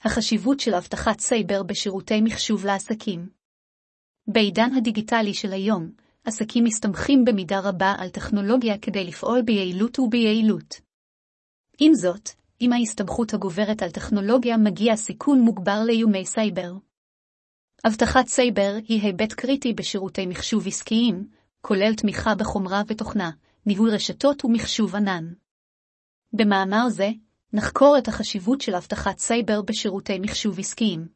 החשיבות של אבטחת סייבר בשירותי מחשוב לעסקים. בעידן הדיגיטלי של היום, עסקים מסתמכים במידה רבה על טכנולוגיה כדי לפעול ביעילות וביעילות. עם זאת, עם ההסתמכות הגוברת על טכנולוגיה מגיע סיכון מוגבר לאיומי סייבר. אבטחת סייבר היא היבט קריטי בשירותי מחשוב עסקיים, כולל תמיכה בחומרה ותוכנה, ניהול רשתות ומחשוב ענן. במאמר זה, נחקור את החשיבות של אבטחת סייבר בשירותי מחשוב עסקיים.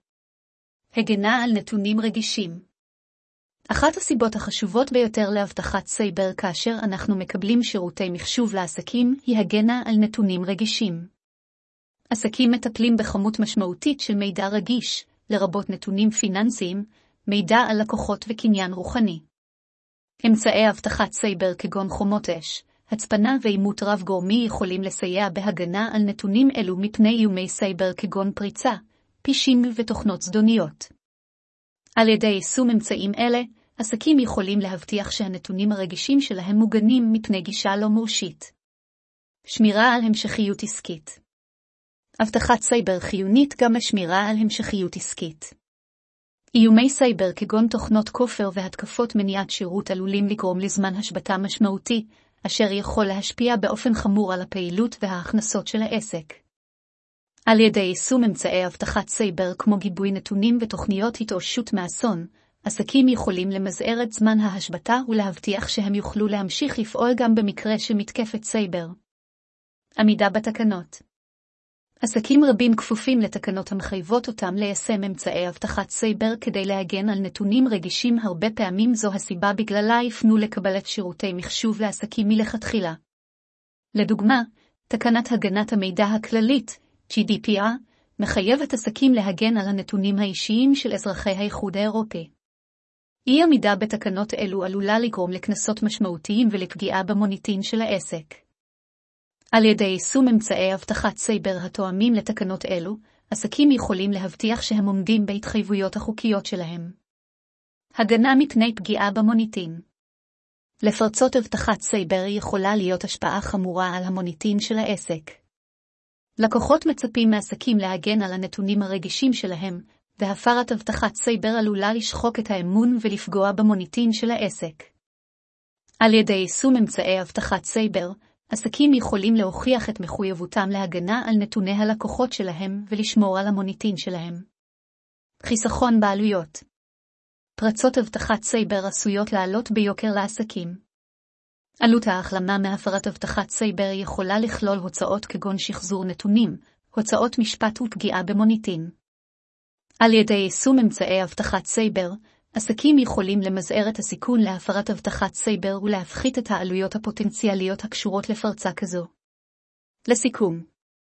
הגנה על נתונים רגישים. אחת הסיבות החשובות ביותר לאבטחת סייבר כאשר אנחנו מקבלים שירותי מחשוב לעסקים היא הגנה על נתונים רגישים. עסקים מטפלים בכמות משמעותית של מידע רגיש, לרבות נתונים פיננסיים, מידע על לקוחות וקניין רוחני. אמצעי אבטחת סייבר כגון חומות אש, הצפנה ואימות רב גורמי יכולים לסייע בהגנה על נתונים אלו מפני איומי סייבר כגון פריצה, פישינג ותוכנות זדוניות. על ידי יישום אמצעים אלה, עסקים יכולים להבטיח שהנתונים הרגישים שלהם מוגנים מפני גישה לא מורשית. שמירה על המשכיות עסקית. אבטחת סייבר חיונית גם לשמירה על המשכיות עסקית. איומי סייבר כגון תוכנות כופר והתקפות מניעת שירות עלולים לגרום לזמן השבתה משמעותי, אשר יכול להשפיע באופן חמור על הפעילות וההכנסות של העסק. על ידי יישום אמצעי אבטחת סייבר כמו גיבוי נתונים ותוכניות התאוששות מאסון, עסקים יכולים למזער את זמן ההשבתה ולהבטיח שהם יוכלו להמשיך לפעול גם במקרה של מתקפת סייבר. עמידה בתקנות. עסקים רבים כפופים לתקנות המחייבות אותם ליישם אמצעי אבטחת סייבר כדי להגן על נתונים רגישים. הרבה פעמים זו הסיבה בגללה יפנו לקבלת שירותי מחשוב לעסקים מלכתחילה. לדוגמה, תקנת הגנת המידע הכללית, GDPR, מחייבת עסקים להגן על הנתונים האישיים של אזרחי האיחוד האירופי. אי עמידה בתקנות אלו עלולה לגרום לקנסות משמעותיים ולפגיעה במוניטין של העסק. על ידי יישום אמצעי אבטחת סייבר התואמים לתקנות אלו, עסקים יכולים להבטיח שהם עומדים בהתחייבויות החוקיות שלהם. הגנה מפני פגיעה במוניטין. לפרצות אבטחת סייבר יכולה להיות השפעה חמורה על המוניטין של העסק. לקוחות מצפים מעסקים להגן על הנתונים הרגישים שלהם, והפרת אבטחת סייבר עלולה לשחוק את האמון ולפגוע במוניטין של העסק. על ידי יישום אמצעי אבטחת סייבר, עסקים יכולים להוכיח את מחויבותם להגנה על נתוני הלקוחות שלהם ולשמור על המוניטין שלהם. חיסכון בעלויות. פרצות אבטחת סייבר עשויות לעלות ביוקר לעסקים. עלות ההחלמה מהפרת אבטחת סייבר יכולה לכלול הוצאות כגון שחזור נתונים, הוצאות משפט ופגיעה במוניטין. על ידי יישום אמצעי אבטחת סייבר, עסקים יכולים למזער את הסיכון להפרת אבטחת סייבר ולהפחית את העלויות הפוטנציאליות הקשורות לפרצה כזו. לסיכום,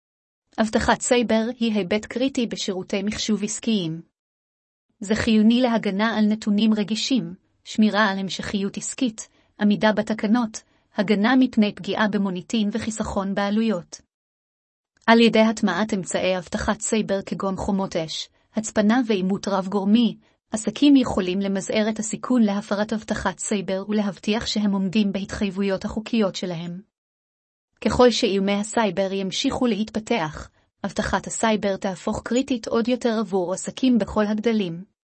אבטחת סייבר היא היבט קריטי בשירותי מחשוב עסקיים. זה חיוני להגנה על נתונים רגישים, שמירה על המשכיות עסקית, עמידה בתקנות, הגנה מפני פגיעה במוניטין וחיסכון בעלויות. על ידי הטמעת אמצעי אבטחת סייבר כגון חומות אש, הצפנה ואימות רב גורמי, עסקים יכולים למזער את הסיכון להפרת אבטחת סייבר ולהבטיח שהם עומדים בהתחייבויות החוקיות שלהם. ככל שאיומי הסייבר ימשיכו להתפתח, אבטחת הסייבר תהפוך קריטית עוד יותר עבור עסקים בכל הגדלים.